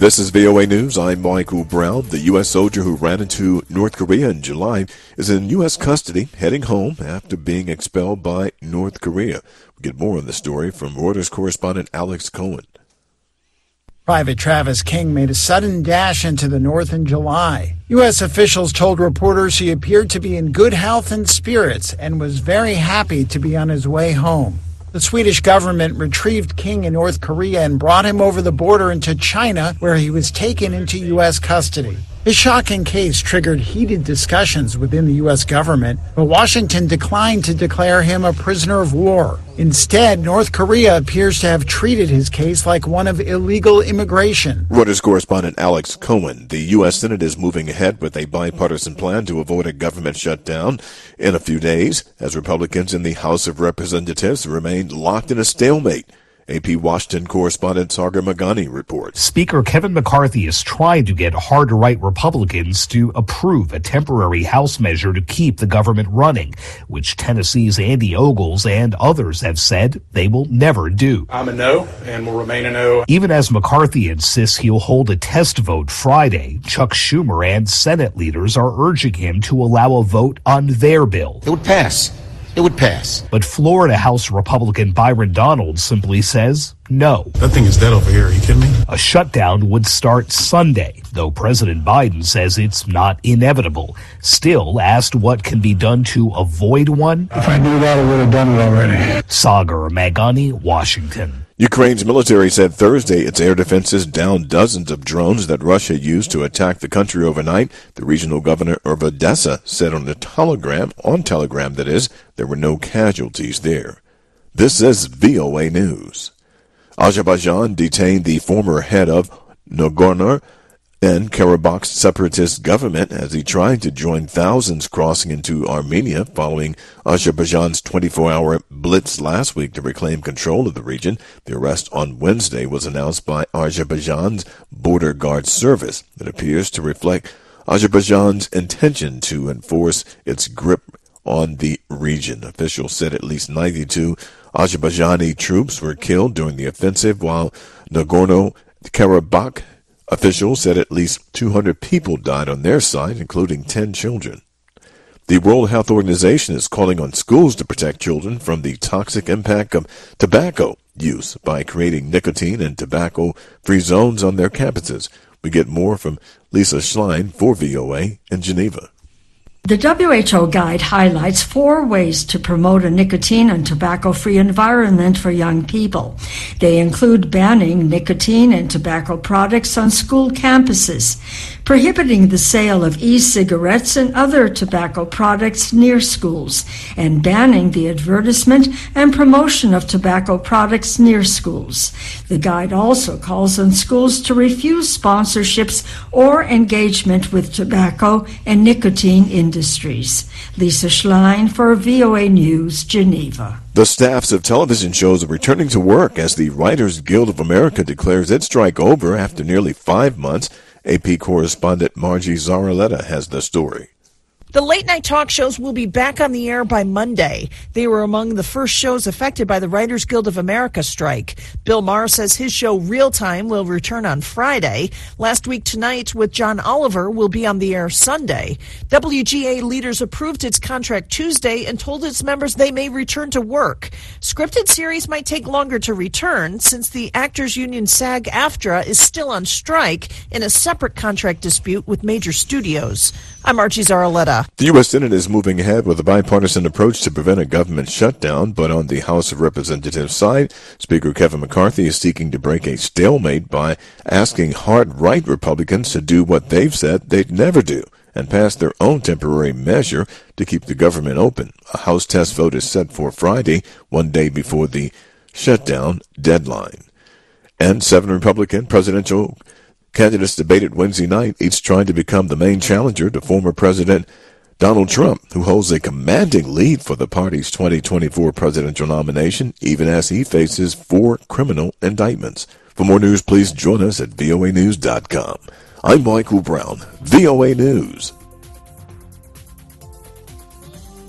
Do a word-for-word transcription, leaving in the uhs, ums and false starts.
This is V O A News. I'm Michael Brown. The U S soldier who ran into North Korea in July is in U S custody, heading home after being expelled by North Korea. We get more on the story from Reuters correspondent Alex Cohen. Private Travis King made a sudden dash into the North in July. U S officials told reporters he appeared to be in good health and spirits and was very happy to be on his way home. The Swedish government retrieved King in North Korea and brought him over the border into China, where he was taken into U S custody. His shocking case triggered heated discussions within the U S government, but Washington declined to declare him a prisoner of war. Instead, North Korea appears to have treated his case like one of illegal immigration. Reuters correspondent Alex Cohen. The U S Senate is moving ahead with a bipartisan plan to avoid a government shutdown in a few days, as Republicans in the House of Representatives remain locked in a stalemate. A P Washington correspondent Sagar Magani reports. Speaker Kevin McCarthy is trying to get hard-to-right Republicans to approve a temporary House measure to keep the government running, which Tennessee's Andy Ogles and others have said they will never do. I'm a no and will remain a no. Even as McCarthy insists he'll hold a test vote Friday, Chuck Schumer and Senate leaders are urging him to allow a vote on their bill. It would pass. It would pass. But Florida House Republican Byron Donald simply says no. That thing is dead over here. Are you kidding me? A shutdown would start Sunday, though President Biden says it's not inevitable. Still, asked what can be done to avoid one. If I knew that, I would have done it already. Sagar Magani, Washington. Ukraine's military said Thursday its air defenses downed dozens of drones that Russia used to attack the country overnight. The regional governor of Odessa said on the Telegram, on Telegram that is, there were no casualties there. This is V O A News. Azerbaijan detained the former head of Nagorno and Karabakh separatist government as he tried to join thousands crossing into Armenia following Azerbaijan's twenty-four hour blitz last week to reclaim control of the region. The arrest on Wednesday was announced by Azerbaijan's Border Guard Service. It appears to reflect Azerbaijan's intention to enforce its grip on the region. Officials said at least ninety-two Azerbaijani troops were killed during the offensive, while Nagorno-Karabakh officials said at least two hundred people died on their side, including ten children. The World Health Organization is calling on schools to protect children from the toxic impact of tobacco use by creating nicotine and tobacco-free zones on their campuses. We get more from Lisa Schlein for V O A in Geneva. The W H O guide highlights four ways to promote a nicotine and tobacco-free environment for young people. They include banning nicotine and tobacco products on school campuses, prohibiting the sale of e-cigarettes and other tobacco products near schools, and banning the advertisement and promotion of tobacco products near schools. The guide also calls on schools to refuse sponsorships or engagement with tobacco and nicotine industries. Lisa Schlein for V O A News, Geneva. The staffs of television shows are returning to work as the Writers Guild of America declares its strike over after nearly five months. A P correspondent Margie Zaraletta has the story. The late-night talk shows will be back on the air by Monday. They were among the first shows affected by the Writers Guild of America strike. Bill Maher says his show Real Time will return on Friday. Last Week Tonight with John Oliver will be on the air Sunday. W G A leaders approved its contract Tuesday and told its members they may return to work. Scripted series might take longer to return since the Actors Union SAG-AFTRA is still on strike in a separate contract dispute with major studios. I'm Archie Zaraletta. The U S Senate is moving ahead with a bipartisan approach to prevent a government shutdown, but on the House of Representatives side, Speaker Kevin McCarthy is seeking to break a stalemate by asking hard-right Republicans to do what they've said they'd never do and pass their own temporary measure to keep the government open. A House test vote is set for Friday, one day before the shutdown deadline. And seven Republican presidential candidates debated Wednesday night, each trying to become the main challenger to former President Donald Trump, who holds a commanding lead for the party's twenty twenty-four presidential nomination, even as he faces four criminal indictments. For more news, please join us at V O A news dot com. I'm Michael Brown, V O A News.